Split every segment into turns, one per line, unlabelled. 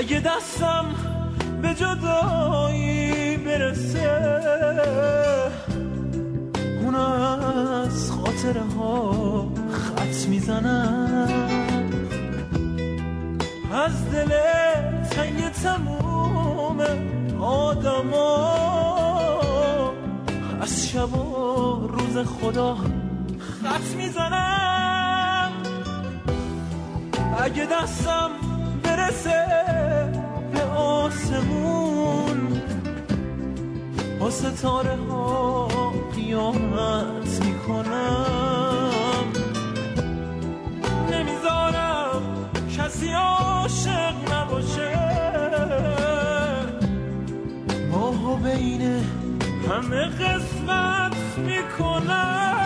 اگه دستم به جدایی برسه اون از خاطره ها خط میزنم، از دل تنگ تموم آدما، از شب و روز خدا خط میزنم. اگه دستم برسه به آسمون با ستاره ها قیامت میکنم، نمیذارم کسی عاشق نباشه، ماهو بین همه قسمت میکنم.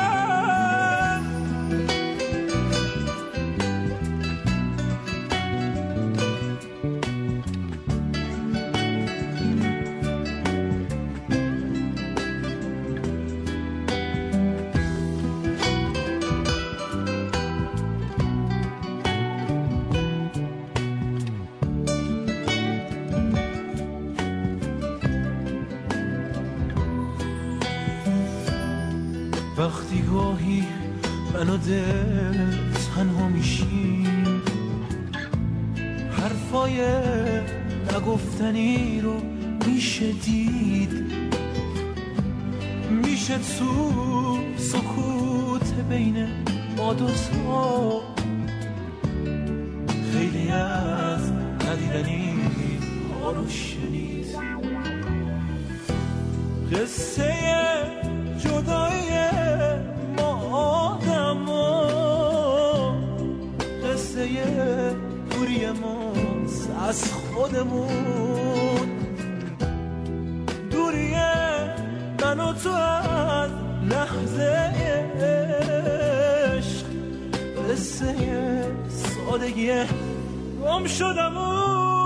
وقتی گاهی من و دل تنها میشیم، حرفای نگفتنی رو میشه دید، میشه تو سکوت بین ما دوتا خیلی از ندیدنی ها رو شنید. قصه جدایی ما آدما، قصه دوری ماست از خودمون، دوری من و تو از لحظه عشق، قصه سادگی گم شدمون.